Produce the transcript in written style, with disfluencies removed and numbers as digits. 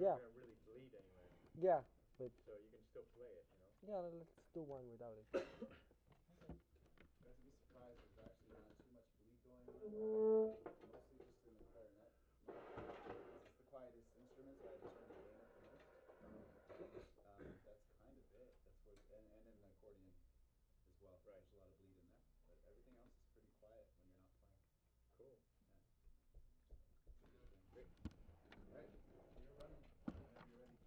Yeah, gonna really bleed anyway, yeah, but so you can still play it, you know. yeah, let's do one without it. Okay. You guys will be surprised. There's actually not too much bleed going on. Mostly just in the clarinet. Because it's the quietest instrument, so I had to turn the gain up the most. That's kind of it. That's what, and in the accordion as well. Right. There's a lot of bleed in there, but everything else is pretty quiet when you're not playing. Cool. Yeah. It's a good thing. Great. All right. You're running whenever you're ready.